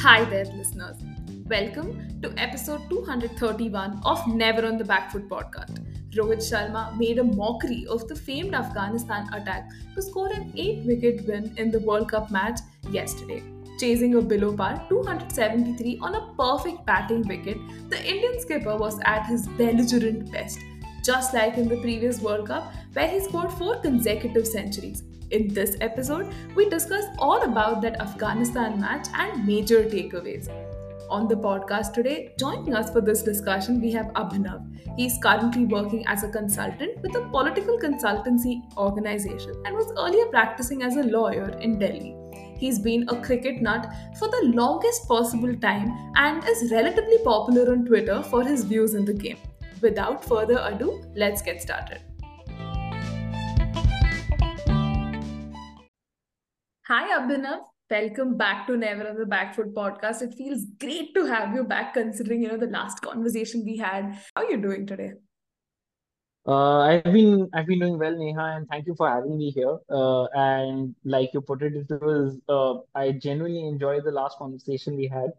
Hi there, listeners. Welcome to episode 231 of Never on the Back Foot podcast. Rohit Sharma made a mockery of the famed Afghanistan attack to score an 8-wicket win in the World Cup match yesterday. Chasing a below par 273 on a perfect batting wicket, the Indian skipper was at his belligerent best, just like in the previous World Cup, where he scored 4 consecutive centuries. In this episode, we discuss all about that Afghanistan match and major takeaways. On the podcast today, joining us for this discussion, we have Abhinav. He is currently working as a consultant with a political consultancy organization and was earlier practicing as a lawyer in Delhi. He's been a cricket nut for the longest possible time and is relatively popular on Twitter for his views in the game. Without further ado, let's get started. Hi, Abhinav. Welcome back to Never on the Back Foot podcast. It feels great to have you back considering, the last conversation we had. How are you doing today? I've been doing well, Neha, and thank you for having me here. And like you put it was I genuinely enjoyed the last conversation we had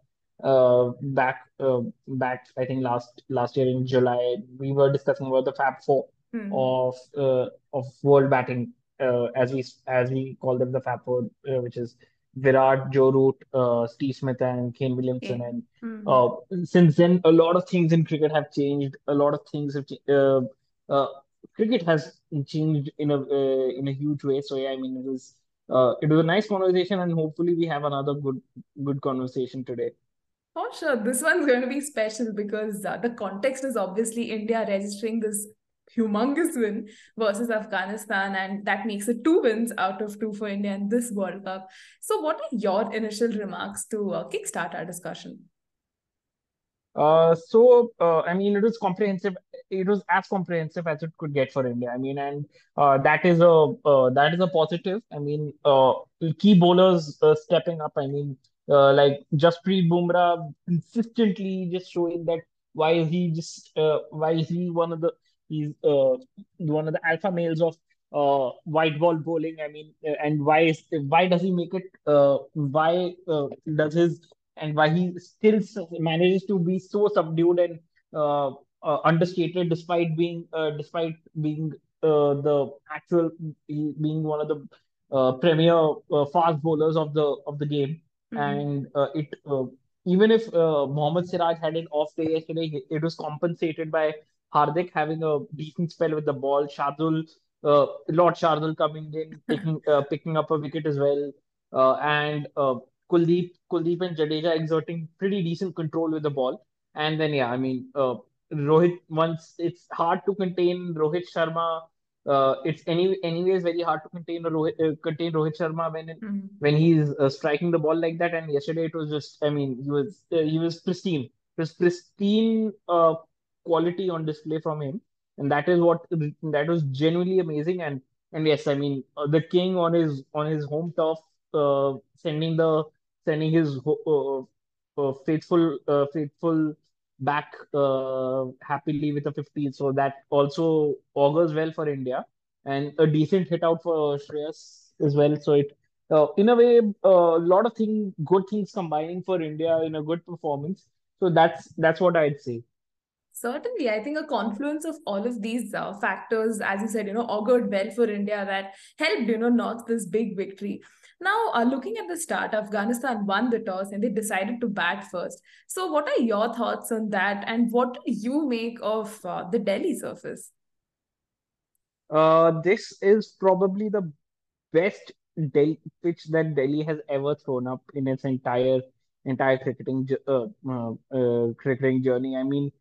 back I think last year in July. We were discussing about the Fab Four Hmm. of world batting, as we call them, the Fab Four, which is Virat, Joe Root, Steve Smith, and Kane Williamson. Okay. And Hmm. uh, since then, a lot of things in cricket have changed. A lot of things have uh, cricket has changed in a huge way. So yeah, I mean it was a nice conversation, and hopefully we have another good conversation today. Oh, sure. This one's going to be special because the context is obviously India registering this humongous win versus Afghanistan, and that makes it 2 wins out of 2 for India in this World Cup. So, what are your initial remarks to kickstart our discussion? I mean, it was comprehensive. It was as comprehensive as it could get for India. I mean, and that is a positive. I mean, key bowlers stepping up. I mean, like Jasprit Bumrah consistently just showing that why is he he's one of the alpha males of white ball bowling. I mean, and why does he make it? Does his why he still manages to be so subdued and understated despite being the actual being one of the premier fast bowlers of the game. Hmm. And it even if Mohammad Siraj had an off day yesterday, it was compensated by Hardik having a decent spell with the ball. Lord Shardul coming in, picking up a wicket as well, and Kuldeep and Jadeja exerting pretty decent control with the ball. And then yeah, I mean, Rohit, once it's hard to contain Rohit Sharma. Anyways very hard to contain Rohit Sharma Hmm. when he's striking the ball like that. And yesterday it was just, I mean, he was pristine. It was pristine quality on display from him, and that was genuinely amazing. And yes, I mean, the king on his home turf, sending his faithful back happily with a 50. So that also augurs well for India, and a decent hit out for Shreyas as well. So in a way, a lot of good things combining for India in a good performance. So that's what I'd say. Certainly, I think a confluence of all of these factors, as you said, augured well for India that helped, notch this big victory. Now, looking at the start, Afghanistan won the toss and they decided to bat first. So, what are your thoughts on that, and what do you make of the Delhi surface? This is probably the best pitch that Delhi has ever thrown up in its entire cricketing journey. I mean,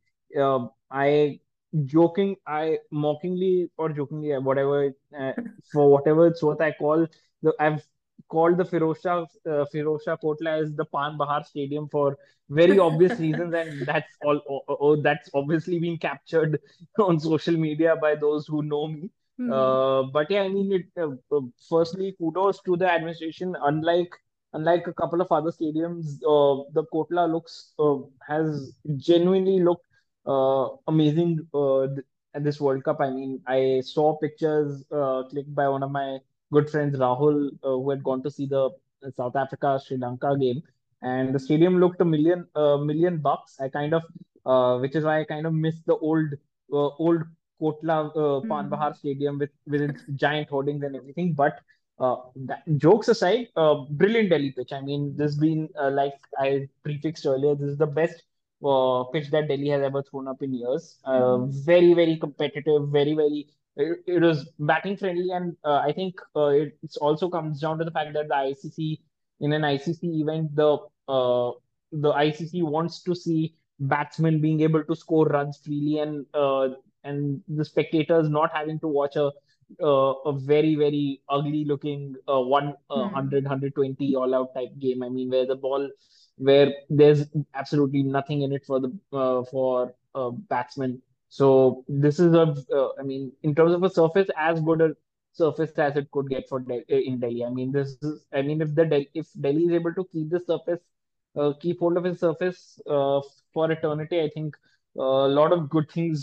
I mockingly or jokingly, for whatever it's worth, I've called the Firozshah Kotla as the Pan Bahar Stadium for very obvious reasons, and that's obviously been captured on social media by those who know me. Hmm. But yeah, I mean, firstly, kudos to the administration. Unlike a couple of other stadiums, the Kotla has genuinely looked amazing at this World Cup. I mean, I saw pictures clicked by one of my good friends, Rahul, who had gone to see the South Africa Sri Lanka game. and the stadium looked a million bucks. I kind of which is why I kind of miss the old Kotla Pan Hmm. Bahar Stadium with its giant hoardings and everything. But jokes aside, brilliant Delhi pitch. I mean, this been like I prefixed earlier. This is the best pitch that Delhi has ever thrown up in years. Very very competitive. It was batting friendly, and I think it's also comes down to the fact that the ICC in an ICC event, the ICC wants to see batsmen being able to score runs freely, and the spectators not having to watch a very very ugly looking one Hmm. 120 all out type game. I mean, where there's absolutely nothing in it for the for batsmen. So this is I mean, in terms of a surface, as good a surface as it could get in Delhi. I mean, I mean, if Delhi is able to keep the surface, keep hold of his surface for eternity, I think a lot of good things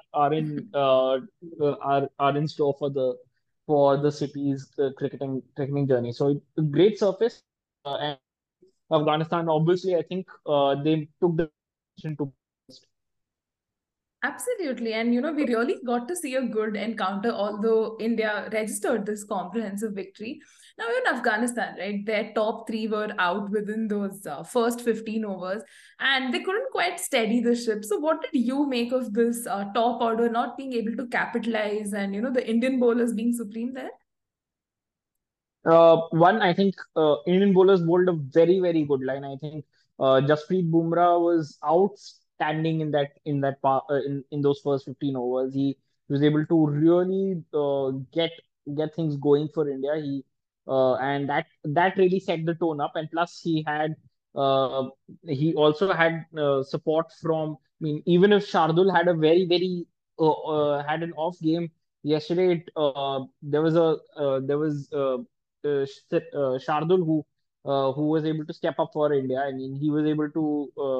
are in store for the city's cricketing journey. So great surface, and Afghanistan, obviously, I think they took the right decision to bowl first. Absolutely. And we really got to see a good encounter, although India registered this comprehensive victory. Now, in Afghanistan, right, their top three were out within those first 15 overs, and they couldn't quite steady the ship. So, what did you make of this top order not being able to capitalize and, the Indian bowlers being supreme there? One, I think Indian bowlers bowled a very, very good line. I think Jasprit Bumrah was outstanding in those first 15 overs. He was able to really get things going for India. And that really set the tone up. And plus, uh, he also had support from. I mean, even if Shardul had a very, very had an off game yesterday, there was. Shardul who was able to step up for India. I mean, he was able to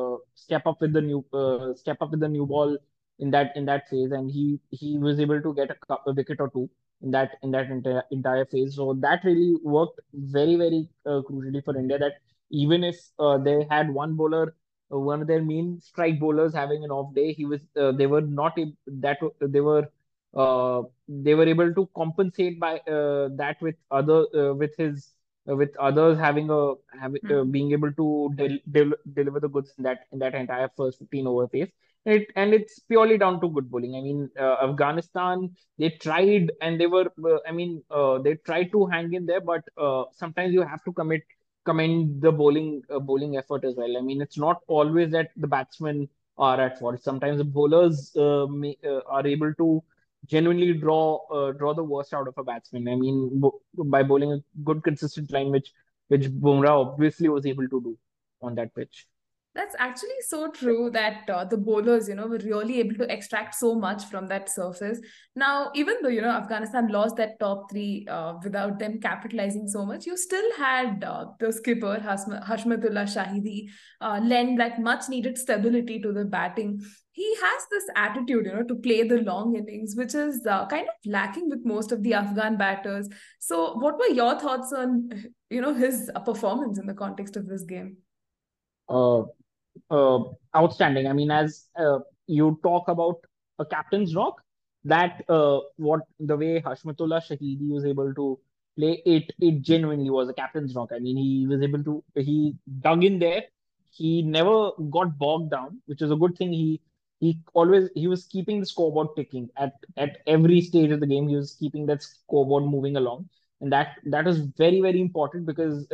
step up with the new ball in that phase, and he was able to get a wicket or two in that entire phase. So that really worked very very crucially for India. That even if they had one of their main strike bowlers having an off day, they were not ab- that they were able to compensate by that with others being able to deliver the goods in that entire first 15 over phase. And it's purely down to good bowling. I mean, Afghanistan, they tried and they tried to hang in there, but sometimes you have to commend the bowling effort as well. I mean, it's not always that the batsmen are at fault. Sometimes the bowlers are able to genuinely draw the worst out of a batsman. I mean, by bowling a good consistent line, which Bumrah obviously was able to do on that pitch. That's actually so true that the bowlers, were really able to extract so much from that surface. Now, even though, Afghanistan lost that top three without them capitalizing so much, you still had the skipper, Hashmatullah Shahidi, lend like much needed stability to the batting. He has this attitude, to play the long innings, which is kind of lacking with most of the Afghan batters. So, what were your thoughts on, his performance in the context of this game? Uh, uh, Outstanding. I mean, as you talk about a captain's knock, that what the way Hashmatullah Shahidi was able to play it genuinely was a captain's knock. I mean, he dug in there. He never got bogged down, which is a good thing. He was keeping the scoreboard ticking at every stage of the game. He was keeping that scoreboard moving along, and that is very very important because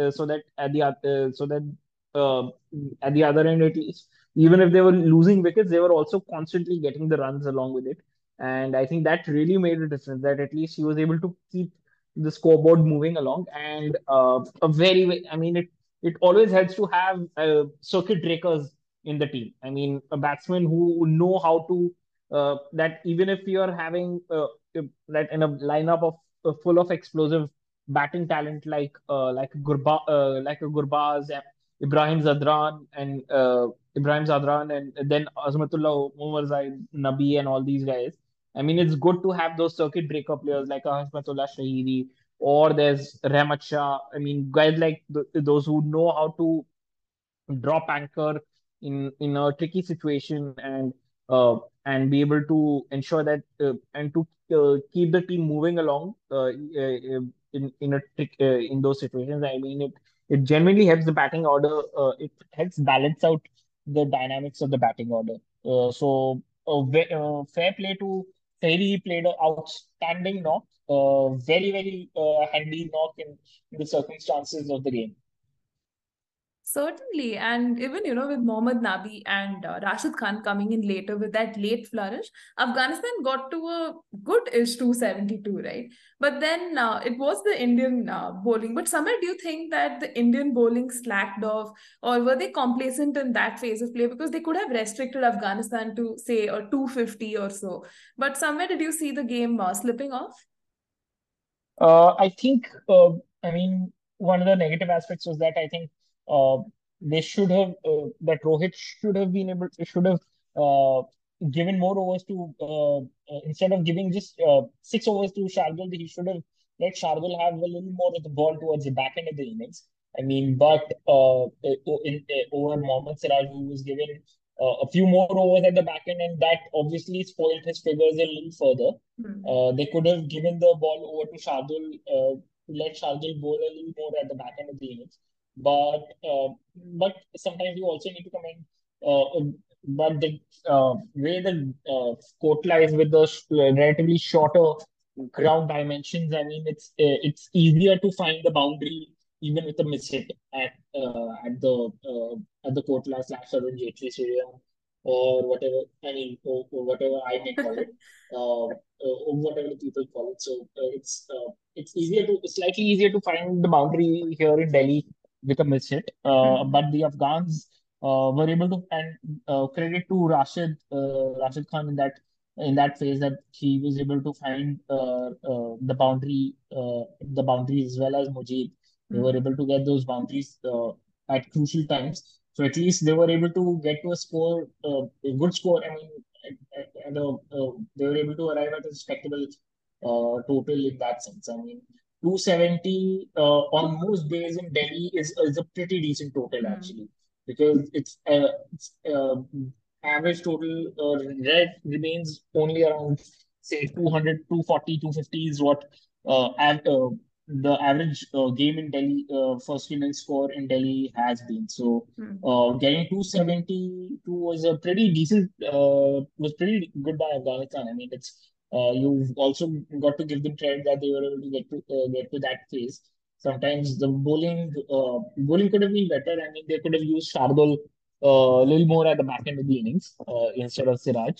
so that uh, at the other end at least, even if they were losing wickets, they were also constantly getting the runs along with it. And I think that really made a difference, that at least he was able to keep the scoreboard moving along. And I mean, it always helps to have circuit breakers in the team. I mean, a batsman who know how to that even if you're having that in a lineup of full of explosive batting talent like a Gurbaz, Ibrahim Zadran, and then Azmatullah Umar Zaid, Nabi, and all these guys. I mean, it's good to have those circuit breaker players like Azmatullah Shahidi, or there's Rahmat Shah. I mean, guys like those who know how to drop anchor in a tricky situation, uh, and be able to ensure that and to keep the team moving along in a in those situations. I mean, it genuinely helps the batting order. It helps balance out the dynamics of the batting order. Fair play to Terry. He played an outstanding knock. Very handy knock in the circumstances of the game. Certainly, and even with Mohammad Nabi and Rashid Khan coming in later with that late flourish, Afghanistan got to a good-ish 272, right? But then it was the Indian bowling. But somewhere, do you think that the Indian bowling slacked off, or were they complacent in that phase of play because they could have restricted Afghanistan to say a 250 or so? But somewhere, did you see the game slipping off? I think, I mean, one of the negative aspects was that I think uh, they should have, that Rohit should have uh, given more overs to, instead of giving just 6 overs to Shardul, he should have let Shardul have a little more of the ball towards the back end of the innings. I mean, but over Mohammad Siraj, who was given a few more overs at the back end, and that obviously spoiled his figures a little further. Hmm. They could have given the ball over to Shardul, to let Shardul bowl a little more at the back end of the innings. But sometimes you also need to comment. But the way the court lies with the relatively shorter ground dimensions, I mean, it's easier to find the boundary even with a miss hit at the Kotla slash Arun Jaitley Stadium, or whatever. I mean, or whatever I may call it. Or whatever the people call it. So it's slightly easier to find the boundary here in Delhi with a miss hit. Hmm. But the Afghans were able to, and credit to Rashid Khan in that phase, that he was able to find the boundaries, as well as Mujib. They were Hmm. able to get those boundaries at crucial times. So at least they were able to get to a score, a good score. I mean, they were able to arrive at a respectable total in that sense. I mean, 270 on most days in Delhi is a pretty decent total, Hmm. actually, because it's average total remains only around, say, 200, 240, 250 is what the average game in Delhi, first innings score in Delhi has been. So Hmm. getting 272 was pretty good by Afghanistan. I mean, it's you've also got to give them credit that they were able to get to that phase. Sometimes the bowling could have been better. I mean, they could have used Shardul a little more at the back end of the innings instead of Siraj.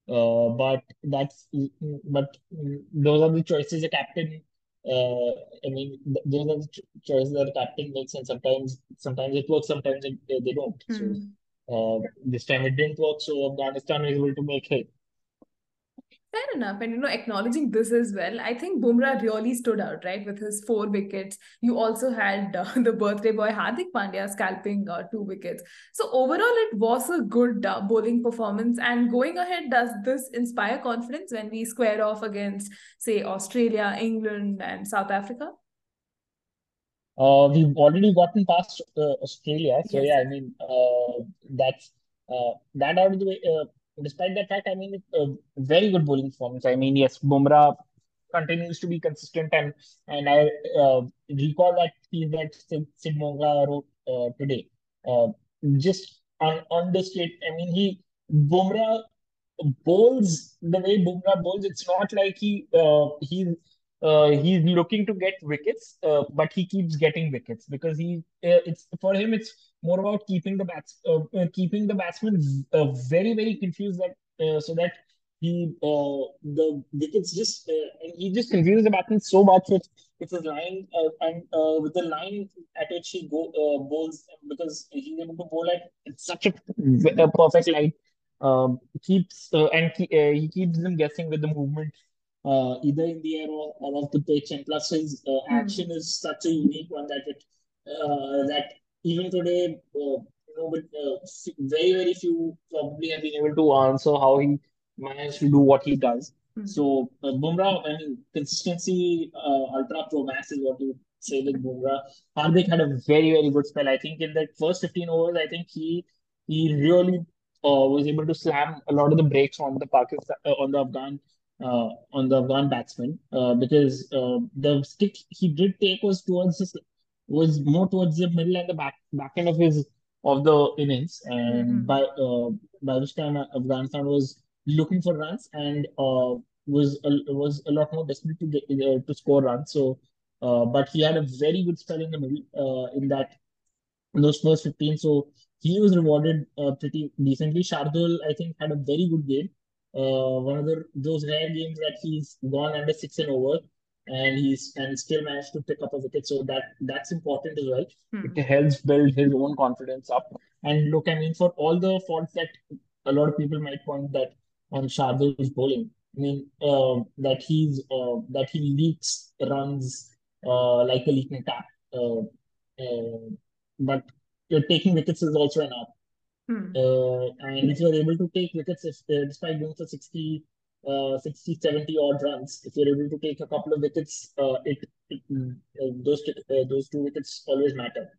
But those are the choices a captain. I mean, those are the choices that a captain makes, and sometimes it works, sometimes they don't. So Hmm. this time it didn't work. So Afghanistan was able to make hay. Fair enough. And acknowledging this as well, I think Bumrah really stood out, right, with his 4 wickets. You also had the birthday boy Hardik Pandya scalping 2 wickets. So overall, it was a good bowling performance. And going ahead, does this inspire confidence when we square off against, say, Australia, England, and South Africa? We've already gotten past Australia, so Yes, yeah, I yes. mean, that's that out of the way. Despite that fact, I mean, very good bowling performance. I mean, yes, Bumrah continues to be consistent, and I recall that piece that Sid Monga wrote today. Uh, just on the straight, I mean, Bumrah bowls the way Bumrah bowls. It's not like he's looking to get wickets, but he keeps getting wickets because it's for him. It's more about keeping the batsman very confused, that so that the wickets just and he just confuses the batsman so much with his line, and with the line at which he bowls, because he's able to bowl at such a perfect line. He keeps them guessing with the movement, either in the air or off the pitch. And plus, his action Hmm. is such a unique one that even today, but very few probably have been able to answer how he managed to do what he does. Hmm. So Bumrah, I mean, consistency, ultra pro max is what you say with Bumrah. Hardik had a very, very good spell. I think in that first 15 overs, I think he really was able to slam a lot of the brakes on the Pakistan on the Afghan batsman because the stick he did take was was more towards the middle and the back end of his of the innings, and Hmm. by which time Afghanistan was looking for runs and was a lot more desperate to to score runs. So but he had a very good spell in the middle in those first 15. So he was rewarded pretty decently. Shardul, I think, had a very good game. One of those rare games that he's gone under six and over, and he's and still managed to pick up a wicket. So that's important as well. It Hmm. helps build his own confidence up. And look, I mean, for all the faults that a lot of people might point that on Shardul's bowling, I mean, that he leaks runs like a leaking tap. Uh, but taking wickets is also an art. Hmm. And if you're able to take wickets, despite going for 60, 70 odd runs, if you're able to take a couple of wickets, those two wickets always matter.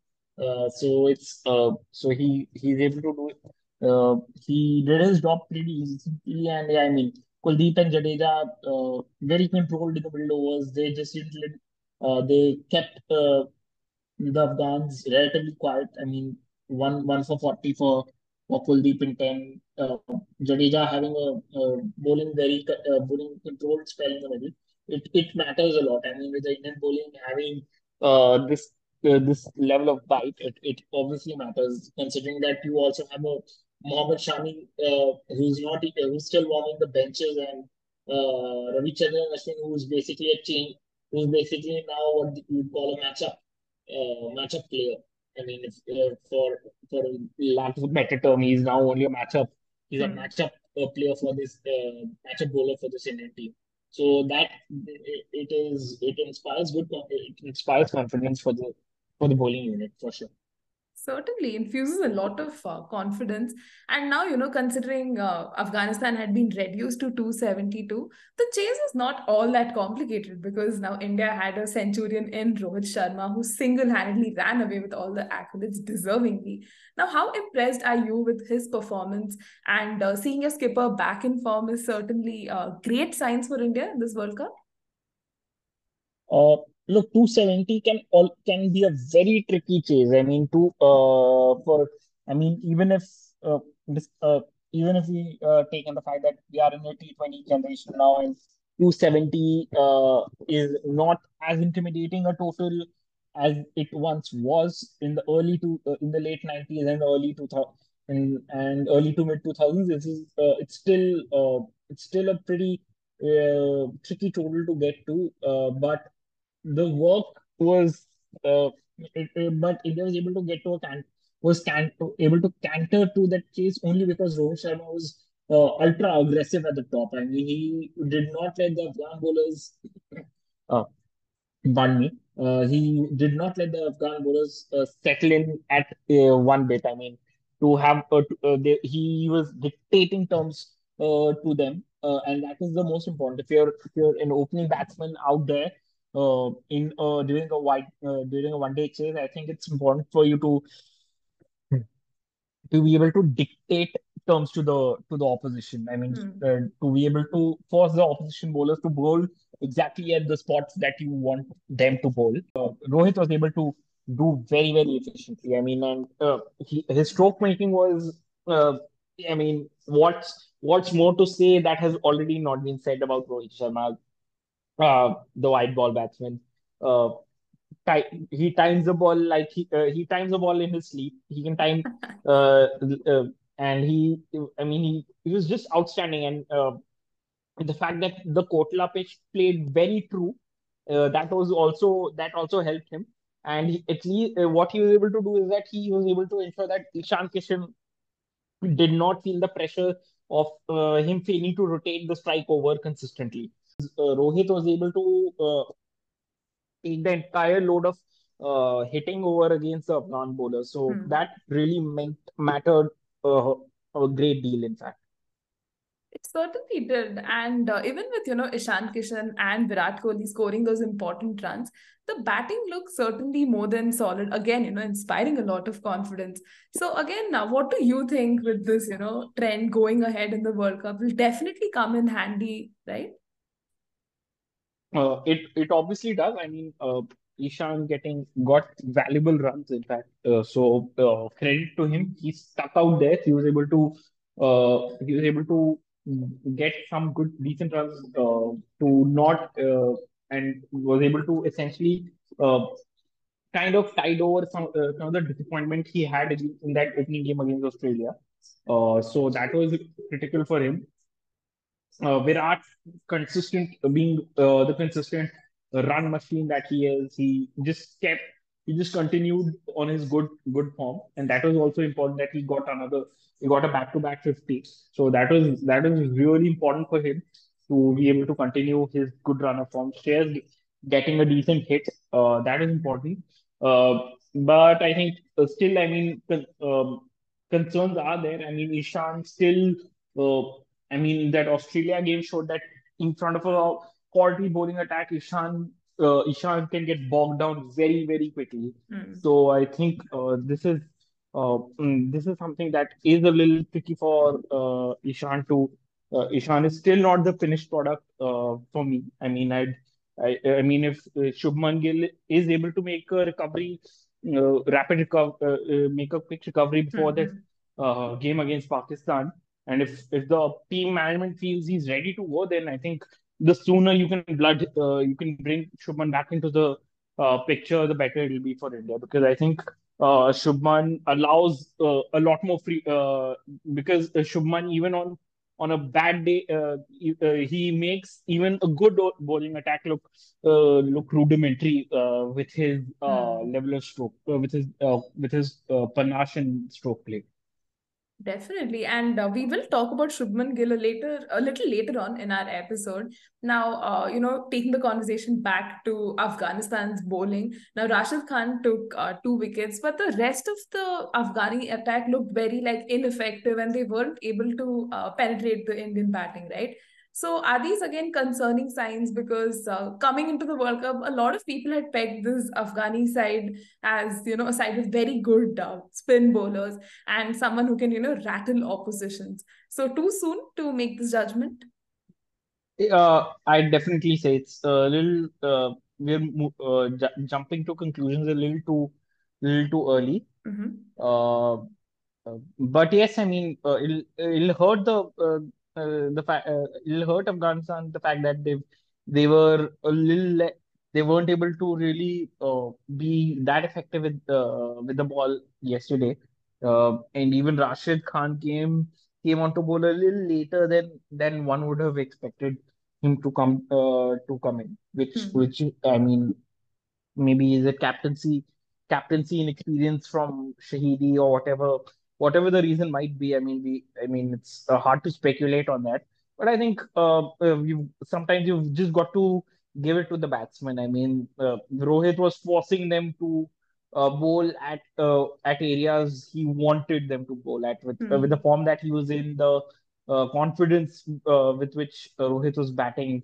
So he's able to do it. He did his job pretty easily, and yeah, I mean Kuldeep and Jadeja very controlled in the middle overs. They just didn't let. They kept the Afghans relatively quiet. I mean, one for 40 for Kuldeep in 10. Jadeja having a bowling controlled spell in the middle. It matters a lot. I mean, with the Indian bowling having this level of bite, it obviously matters. Considering that you also have a Mohammad Shami who's still warming the benches, and Ravichandran Ashwin who's basically now what you call a matchup player. I mean, if, for lack of a better term, he's now only a matchup. He's a Hmm. matchup player for this matchup bowler for this Indian team. So that it inspires it inspires confidence for the bowling unit for sure. Certainly infuses a lot of confidence. And now, considering Afghanistan had been reduced to 272, the chase is not all that complicated because now India had a centurion in Rohit Sharma who single handedly ran away with all the accolades deservingly. Now, how impressed are you with his performance? And seeing your skipper back in form is certainly great signs for India in this World Cup. Uh, Look, 270 can be a very tricky chase. I mean, for I mean, this even if we take on the fact that we are in a T20 generation now, and 270 is not as intimidating a total as it once was in the late 90s and early 2000 and early to mid 2000s. It's still a pretty tricky total to get to, but the work was but India was able to get to a able to canter to that chase only because Rohit Sharma was ultra aggressive at the top. I mean, he did not let the Afghan bowlers uh, pardon me. He did not let the Afghan bowlers settle in at one bit. I mean, to have he was dictating terms to them, and that is the most important. If you're an opening batsman out there in during a one day chase, I think it's important for you to be able to dictate terms to the opposition. I mean, Hmm. to be able to force the opposition bowlers to bowl exactly at the spots that you want them to bowl. Rohit was able to do very very efficiently. I mean, and his stroke making was. I mean, what's more to say that has already not been said about Rohit Sharma, the white ball batsman. Uh, he times the ball like he times the ball in his sleep. He can time, uh, uh, and I mean, he was just outstanding. And the fact that the Kotla pitch played very true, that also helped him. And at least what he was able to do is that he was able to ensure that Ishan Kishan did not feel the pressure of him failing to rotate the strike over consistently. Rohit was able to take the entire load of hitting over against the Afghan bowlers. So Hmm. that really mattered a great deal, in fact. It certainly did. And even with, Ishan Kishan and Virat Kohli scoring those important runs, the batting looks certainly more than solid. Again, inspiring a lot of confidence. So again, now what do you think with this, trend going ahead in the World Cup will definitely come in handy, right? It obviously does. I mean, Ishan getting got valuable runs, in fact. Credit to him. He stuck out there. He was able to get some good, decent runs to not and was able to essentially uh, kind of tide over some of the disappointment he had in that opening game against Australia. So that was critical for him. Virat being the consistent run machine that he is. He just continued on his good form, and that was also important that he got a back-to-back 50. So that was really important for him to be able to continue his good run of form. Shreyas getting a decent hit, that is important. Uh, but I think still, I mean, concerns are there. I mean, Ishan still. I mean, that Australia game showed that in front of a quality bowling attack, Ishan can get bogged down very, very quickly. Hmm. So I think this is something that is a little tricky for Ishan to. Ishan is still not the finished product for me. I mean, I mean, if Shubman Gill is able to make a recovery, make a quick recovery before that Hmm. game against Pakistan, and if the team management feels he's ready to go, then I think the sooner you can bring Shubman back into the picture, the better it will be for India. Because I think Shubman allows a lot more free. Because Shubman, even on a bad day, he makes even a good bowling attack look rudimentary with his Hmm. level of stroke, with his panache and stroke play. Definitely, and we will talk about Shubman Gill a little later on in our episode. Now, taking the conversation back to Afghanistan's bowling. Now, Rashid Khan took 2 wickets, but the rest of the Afghani attack looked very like ineffective, and they weren't able to penetrate the Indian batting, right? So, are these again concerning signs? Because coming into the World Cup, a lot of people had pegged this Afghani side as a side with very good spin bowlers and someone who can rattle oppositions. So too soon to make this judgment. I'd definitely say it's a little jumping to conclusions a little too early. Mm-hmm. Uh, but yes, I mean, it'll hurt it'll hurt Afghanistan the fact that they were they weren't able to really be that effective with the ball yesterday. And even Rashid Khan came onto bowl a little later than one would have expected him to come in, Hmm. which I mean, maybe is it captaincy inexperience from Shahidi or whatever the reason might be. I mean it's hard to speculate on that, but I think you sometimes you've just got to give it to the batsman. I mean, Rohit was forcing them to bowl at areas he wanted them to bowl at with the Hmm. form that he was in, the confidence with which Rohit was batting.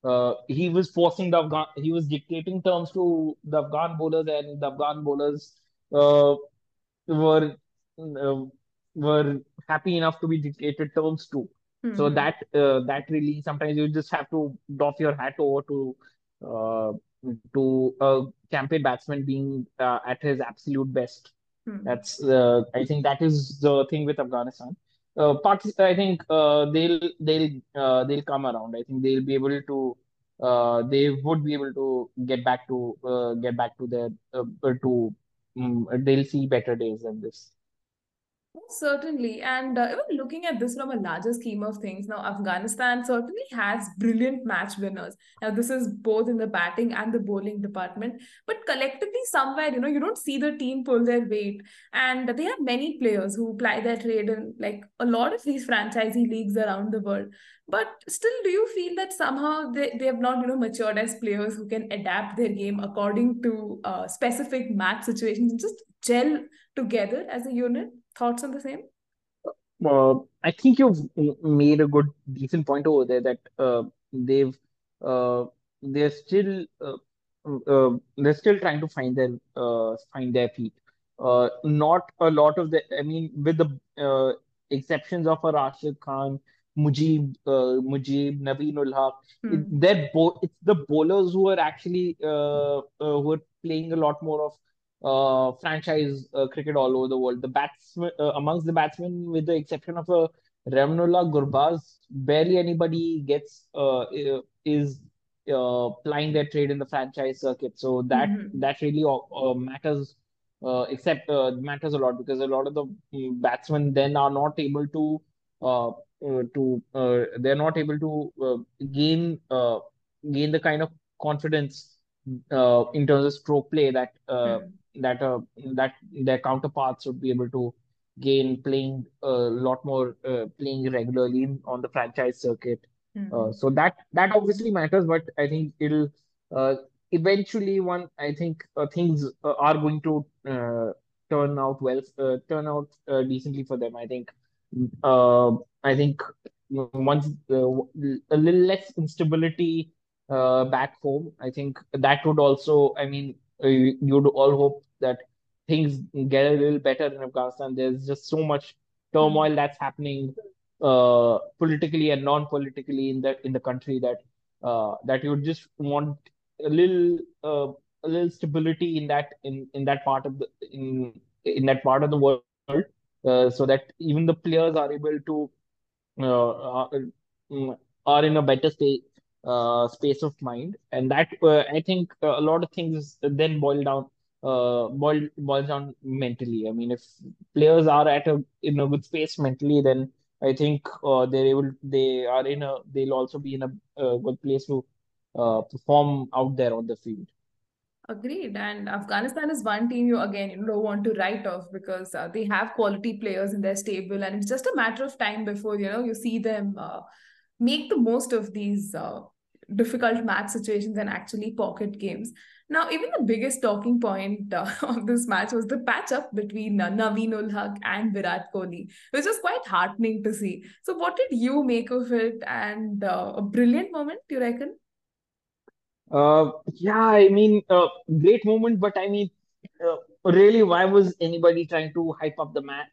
He was dictating terms to the Afghan bowlers, and the Afghan bowlers uh, were uh, were happy enough to be dictated terms to. So Hmm. that really sometimes you just have to doff your hat over uh, to a champion batsman being at his absolute best. Hmm. I think that is the thing with Afghanistan. Pakistan, I think they'll come around. I think they'll be able to they would be able to get back to their to they'll see better days than this. Certainly. And even looking at this from a larger scheme of things, now Afghanistan certainly has brilliant match winners. Now, this is both in the batting and the bowling department. But collectively, somewhere, you don't see the team pull their weight. And they have many players who ply their trade in like a lot of these franchisee leagues around the world. But still, do you feel that somehow they have not, matured as players who can adapt their game according to specific match situations and just gel together as a unit? Thoughts on the same? I think you've made a decent point over there that they've they're still they're still trying to find their feet. Not a lot of the, I mean, with the exceptions of a Rashid Khan, Mujib, Naveen ul Haq, Hmm. it's the bowlers who are actually who are playing a lot more of franchise cricket all over the world. The batsmen amongst the batsmen, with the exception of Ramanullah Gurbaz, barely anybody is plying their trade in the franchise circuit. So Hmm. that really matters, except matters a lot because a lot of the batsmen then are not able they're not able to gain the kind of confidence in terms of stroke play Hmm. that uh, that their counterparts would be able to gain playing a lot more playing regularly on the franchise circuit. Hmm. So that obviously matters, but I think it'll uh, eventually one. I think things are going to turn out decently for them. Uh, I think once a little less instability back home, I think that would also. I mean, you'd all hope that things get a little better in Afghanistan. There's just so much turmoil Hmm. that's happening politically and non-politically in the country that you would just want a little uh, a little stability in that part of in that part of the world so that even the players are able to are in a better space of mind, and that I think a lot of things then boils down mentally. I mean, if players are in a good space mentally, then I think they'll also be in a good place to perform out there on the field. Agreed. And Afghanistan is one team you again don't want to write off because they have quality players in their stable, and it's just a matter of time before you see them make the most of these difficult match situations and actually pocket games. Now, even the biggest talking point of this match was the patch up between Naveen ul Haq and Virat Kohli, which was quite heartening to see. So, what did you make of it? And a brilliant moment, you reckon? Yeah, I mean, great moment, but I mean, really, why was anybody trying to hype up the match?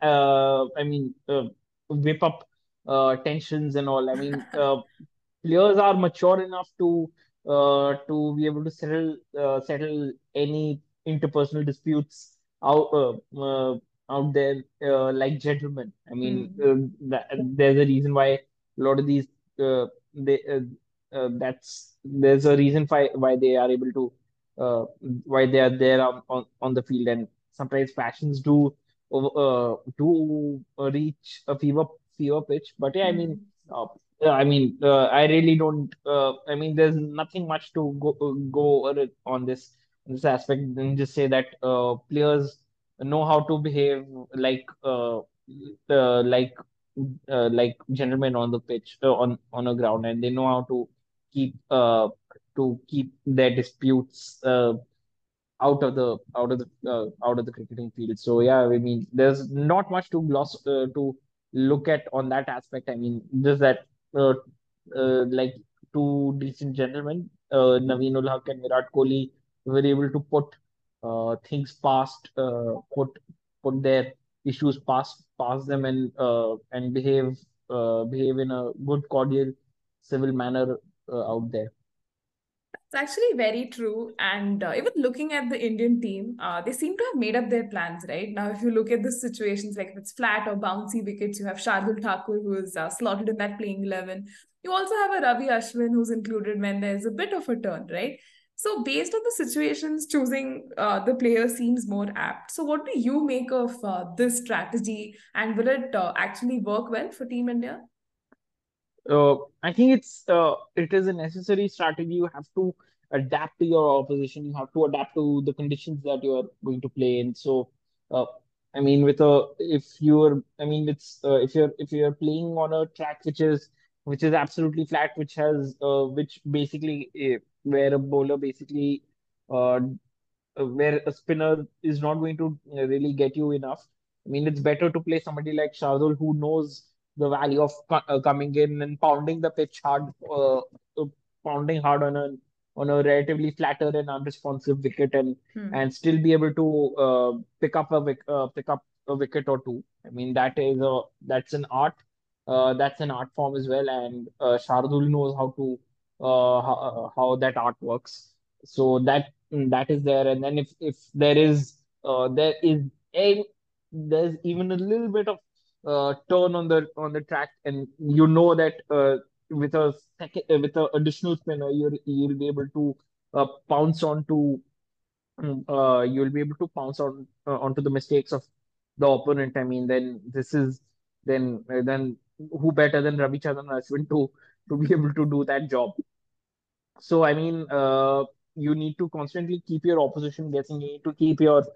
Whip up tensions and all. I mean, players are mature enough to be able to settle any interpersonal disputes out there like gentlemen. I mean, Hmm. there's a reason why a lot of these they that's there's a reason why they are able to uh, why they are there on the field, and sometimes passions do reach a fever pitch. But yeah, Hmm. I really don't. I mean, there's nothing much to go over it on this aspect, and just say that players know how to behave like uh, like like gentlemen on the pitch on a ground, and they know how keep uh, to keep their disputes out of the cricketing field. So yeah, I mean, there's not much to look at on that aspect. I mean, just that uh, like two decent gentlemen, Naveen ul Haq and Virat Kohli, were able to things put their issues past them, and behave in a good, cordial, civil manner out there. It's actually very true. And even looking at the Indian team, they seem to have made up their plans, right? Now, if you look at the situations like if it's flat or bouncy wickets, you have Shardul Thakur who is slotted in that playing 11. You also have a Ravi Ashwin who's included when there's a bit of a turn, right? So, based on the situations, choosing the player seems more apt. So, what do you make of this strategy, and will it actually work well for Team India? I think it is a necessary strategy. You have to adapt to your opposition. You have to adapt to the conditions that you are going to play in. So, uh, I mean, with a if you're, I mean, it's if you're playing on a track which is absolutely flat, which basically where a bowler basically uh, where a spinner is not going to really get you enough. I mean, it's better to play somebody like Shardul who knows the value of coming in and pounding the pitch hard, pounding hard on a relatively flatter and unresponsive wicket Hmm. and still be able to pick up a wicket or two. I mean, that's an art. That's an art form as well, and Shardul knows how that art works. So that is there. And then if there is a there's even a little bit of turn on the track, and you know that with a additional spinner, you'll be able to pounce onto you'll be able to pounce onto the mistakes of the opponent. I mean, then who better than Ravichandran Ashwin to be able to do that job? So I mean, you need to constantly keep your opposition guessing. You need to keep your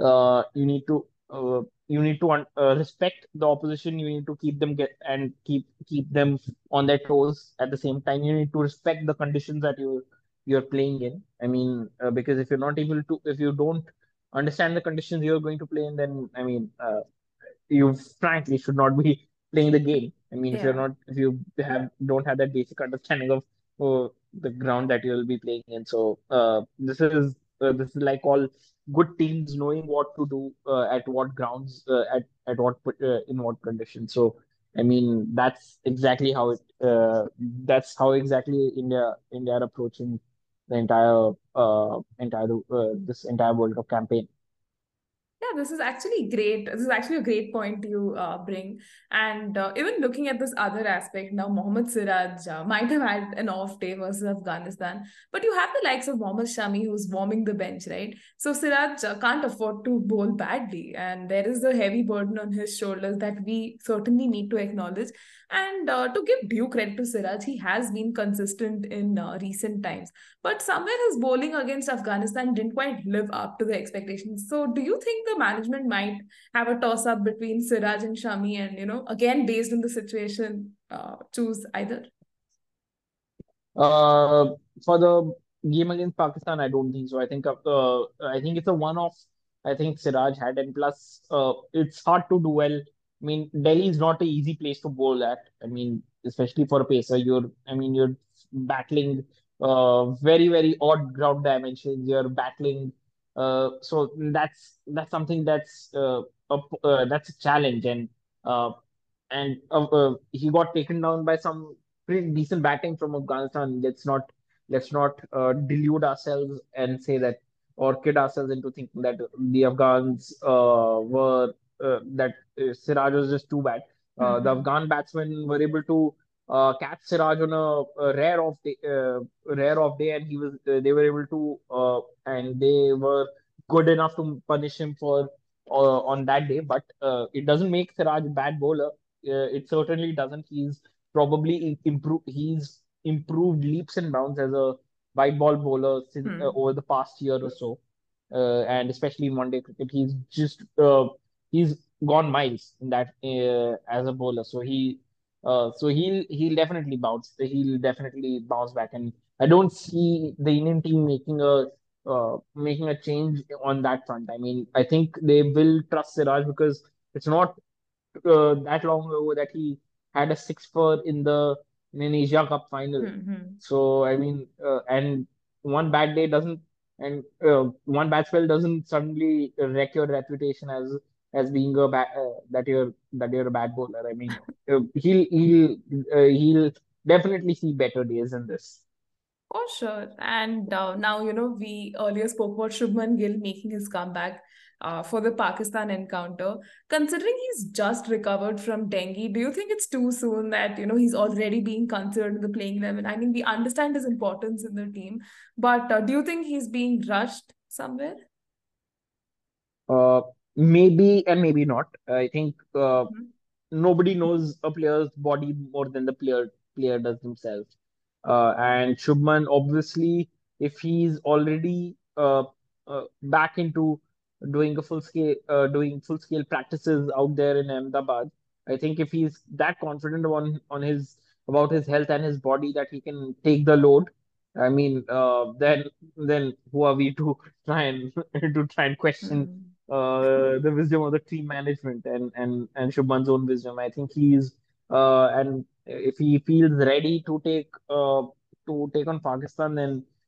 you need to respect the opposition. You need to keep them get and keep them on their toes. At the same time, you need to respect the conditions that you're playing in. I mean, because if you don't understand the conditions you're going to play in, then I mean, you frankly should not be playing the game. I mean, Yeah. if you don't have that basic understanding of the ground that you'll be playing in. So this is like all good teams knowing what to do at what grounds at in what conditions. So I mean, that's how exactly India are approaching the entire this entire World Cup campaign. Yeah, this is actually great. This is actually a great point you bring. And even looking at this other aspect, now Mohammad Siraj might have had an off day versus Afghanistan, but you have the likes of Mohammad Shami who's warming the bench, right? So Siraj can't afford to bowl badly, and there is a heavy burden on his shoulders that we certainly need to acknowledge. And to give due credit to Siraj, he has been consistent in recent times. But somewhere his bowling against Afghanistan didn't quite live up to the expectations. So do you think the management might have a toss up between Siraj and Shami and, again, based on the situation, choose either? Uh, for the game against Pakistan, I don't think so. I think it's a one-off. I think Siraj had, and plus, it's hard to do well. I mean, Delhi is not an easy place to bowl at. I mean, especially for a pacer, you're battling very odd ground dimensions. You're battling, so that's something that's a challenge, uh, and he got taken down by some pretty decent batting from Afghanistan. Let's not delude ourselves and say that or kid ourselves into thinking that the Afghans were that Siraj was just too bad. The Hmm. Afghan batsmen were able to catch Siraj on a rare off day, and they were able to and they were good enough to punish him for on that day. But it doesn't make Siraj a bad bowler. It certainly doesn't. He's improved leaps and bounds as a white ball bowler since Hmm. over the past year or so, and especially in one day cricket, he's gone miles in that as a bowler. So he'll definitely bounce. He'll definitely bounce back, and I don't see the Indian team making a change on that front. I mean, I think they will trust Siraj because it's not that long ago that he had a six for in an Asia Cup final. Hmm. So I mean, and one bad day doesn't, and one bad spell doesn't suddenly wreck your reputation as being that you're a bad bowler. I mean, he'll definitely see better days than this. For sure. And now, we earlier spoke about Shubman Gill making his comeback for the Pakistan encounter. Considering he's just recovered from dengue, do you think it's too soon that, he's already being considered in the playing 11? I mean, we understand his importance in the team, but do you think he's being rushed somewhere? Uh, Maybe and maybe not. I think Mhm. nobody knows a player's body more than the player does themselves. And Shubman, obviously, if he's already back into doing full scale practices out there in Ahmedabad, I think if he's that confident on his about his health and his body that he can take the load, I mean, then who are we to try and to try and question Hmm. the wisdom of the team management and Shubman's own wisdom. I think and if he feels ready to take on Pakistan, then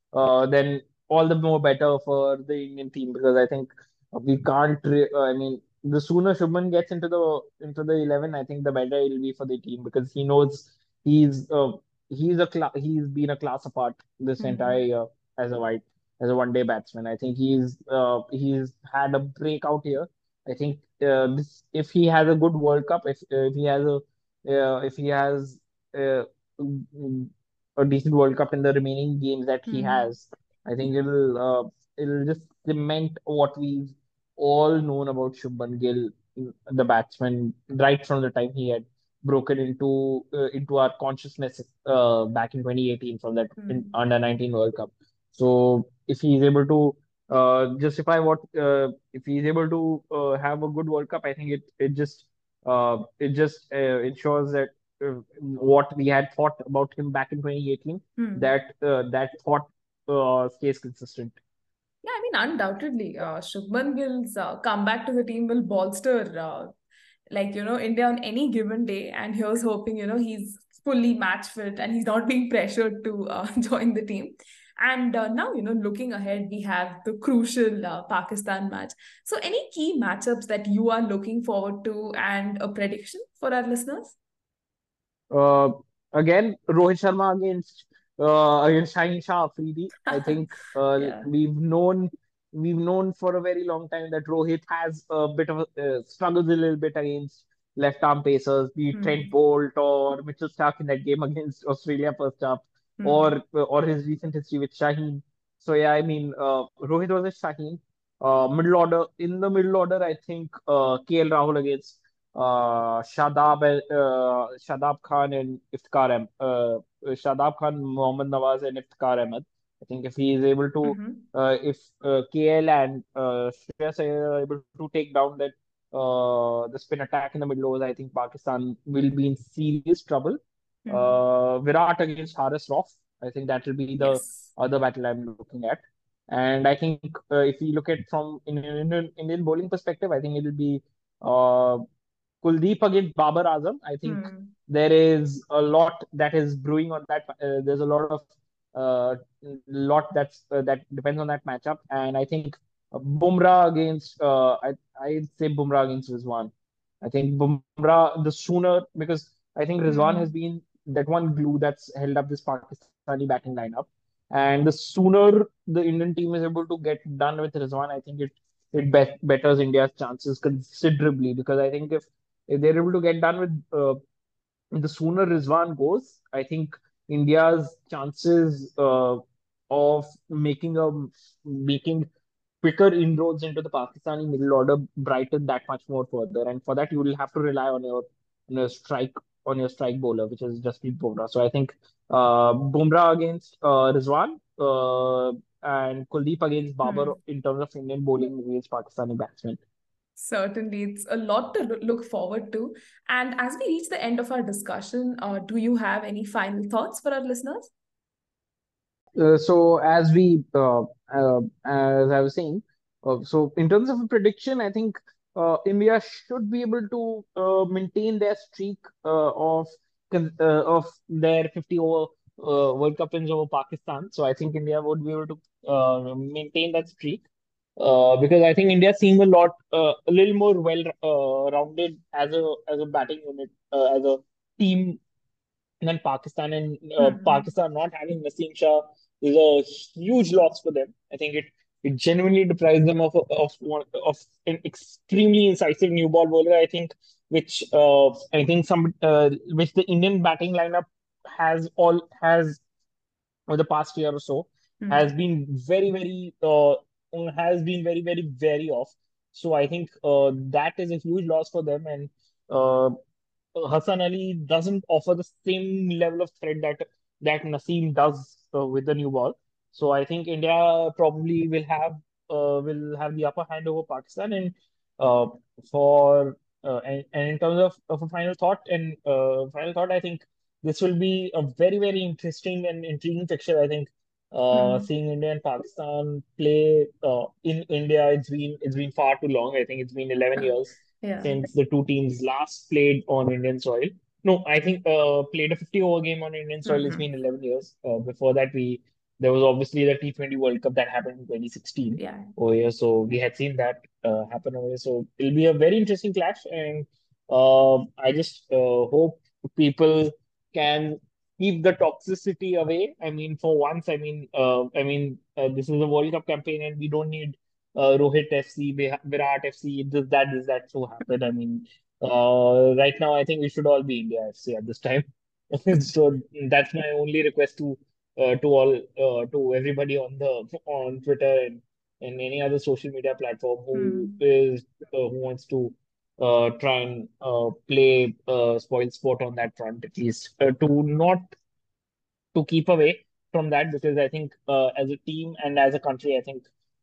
then all the more better for the Indian team because I think we can't. I mean, the sooner Shubman gets into the 11, I think the better it'll be for the team because he knows he's he's been a class apart this entire Hmm. year as a white as a one day batsman. I think he's had a breakout here. I think this if he has a good World Cup, if he has uh, a decent World Cup in the remaining games that he Hmm. has, I think it'll just cement what we've all known about Shubman Gill, the batsman, right from the time he had broken into our consciousness back in 2018 from that Hmm. under 19 World Cup. So if he's able to justify what if he's able to have a good World Cup, I think it just ensures that what we had thought about him back in 2018, Hmm. that thought stays consistent. Yeah, I mean, undoubtedly, Shubman Gill's comeback to the team will bolster, India on any given day. And here's hoping, he's fully match fit and he's not being pressured to join the team. And now, looking ahead, we have the crucial Pakistan match. So, any key matchups that you are looking forward to and a prediction for our listeners? Uh, Again, Rohit Sharma against Shaheen Shah Afridi. I think Yeah. we've known for a very long time that Rohit has a bit of struggles a little bit against left arm pacers, be it Trent Hmm. Bolt or Mitchell Stark in that game against Australia first half, Hmm. or his recent history with Shaheen. So yeah, I mean Rohit versus Shaheen. Middle order, I think KL Rahul against Shadab Khan and Shadab Khan, Mohammad Nawaz, and Iftikhar Ahmed. I think if he is able to, Hmm. if KL and Shreyas Iyer are able to take down the spin attack in the middle overs, I think Pakistan will be in serious trouble. Hmm. Virat against Haris Rauf, I think that will be the Yes. other battle I'm looking at. And I think if we look at from Indian bowling perspective, I think it will be uh, Kuldeep against Babar Azam. I think Hmm. there is a lot that is brewing on that. There's a uh, that depends on that matchup, and I think Bumrah against I'd say Bumrah against Rizwan. I think Bumrah the sooner because I think Rizwan has Hmm. been that one glue that's held up this Pakistani batting lineup, and the sooner the Indian team is able to get done with Rizwan, I think it betters India's chances considerably because I think if they're able to get done with the sooner Rizwan goes, I think India's chances of making quicker inroads into the Pakistani middle order brighten that much more further. And for that, you will have to rely on your strike on your strike bowler, which is Jasprit Bumrah. So I think Bumrah against Rizwan and Kuldeep against Babar Hmm. in terms of Indian bowling against Pakistani batsmen. Certainly, it's a lot to look forward to. And as we reach the end of our discussion, do you have any final thoughts for our listeners? So as I was saying, so in terms of a prediction, I think India should be able to maintain their streak of their 50 over World Cup wins over Pakistan. So I think India would be able to maintain that streak because I think India seems a little more well rounded as a batting unit, as a team than Pakistan. And Hmm. Pakistan not having Naseem Shah is a huge loss for them. I think it genuinely deprives them of an extremely incisive new ball bowler. I think some which the Indian batting lineup has over the past year or so has Hmm. been very off. So I think that is a huge loss for them and. Uh, Hassan Ali doesn't offer the same level of threat that Naseem does with the new ball. So I think India probably will have the upper hand over Pakistan. And uh, and in terms of a final thought, I think this will be a very interesting and intriguing fixture. I think Hmm. seeing India and Pakistan play in India, it's been far too long. I think it's been 11 years Yeah. since the two teams last played on Indian soil. No, I think played a 50 over game on Indian soil. It's Hmm. been 11 years. Before that, there was obviously the T20 World Cup that happened in 2016 Yeah. over here. So we had seen that happen over here. So it'll be a very interesting clash. And I just hope people can keep the toxicity away. I mean, for once, this is a World Cup campaign, and we don't need Rohit FC, Virat FC, this, that, so happen. I mean, right now, I think we should all be India FC at this time. So that's my only request to everybody on Twitter and any other social media platform Hmm. who wants to try and play spoil sport on that front, at least to not to keep away from that, because I think as a team and as a country, I think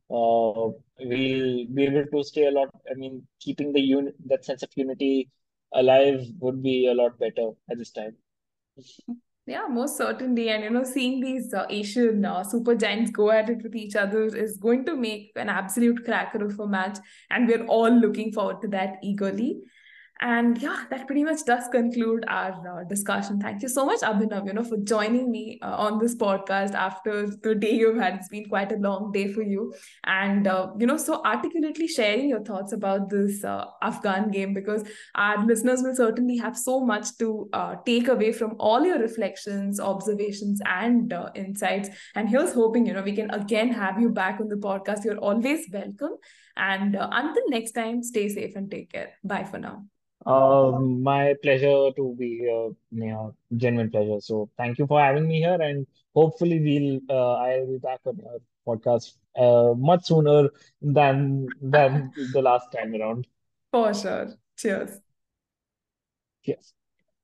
we'll be able to stay a lot. I mean, keeping that sense of unity alive would be a lot better at this time. Yeah, most certainly. And seeing these Asian super giants go at it with each other is going to make an absolute cracker of a match. And we're all looking forward to that eagerly. And yeah, that pretty much does conclude our discussion. Thank you so much, Abhinav, for joining me on this podcast after the day you've had. It's been quite a long day for you. And, so articulately sharing your thoughts about this Afghan game, because our listeners will certainly have so much to take away from all your reflections, observations, and insights. And here's hoping, we can again have you back on the podcast. You're always welcome. And until next time, stay safe and take care. Bye for now. My pleasure to be here, Neha. Genuine pleasure. So thank you for having me here, and hopefully I'll be back on your podcast much sooner than the last time around. For sure. Cheers. Yes.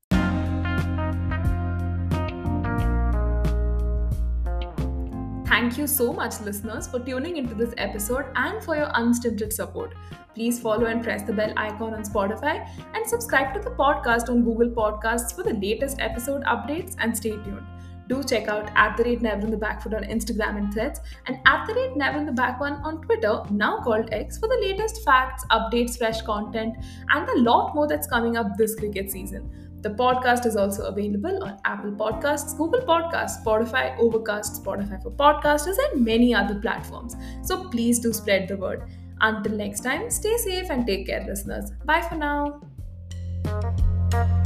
Thank you so much, listeners, for tuning into this episode and for your unstinted support. Please follow and press the bell icon on Spotify and subscribe to the podcast on Google Podcasts for the latest episode updates, and stay tuned. Do check out at the rate Never in the Backfoot on Instagram and Threads, and at the rate Never in the Back One on Twitter, now called X, for the latest facts, updates, fresh content, and a lot more that's coming up this cricket season. The podcast is also available on Apple Podcasts, Google Podcasts, Spotify, Overcast, Spotify for Podcasters, and many other platforms. So please do spread the word. Until next time, stay safe and take care, listeners. Bye for now.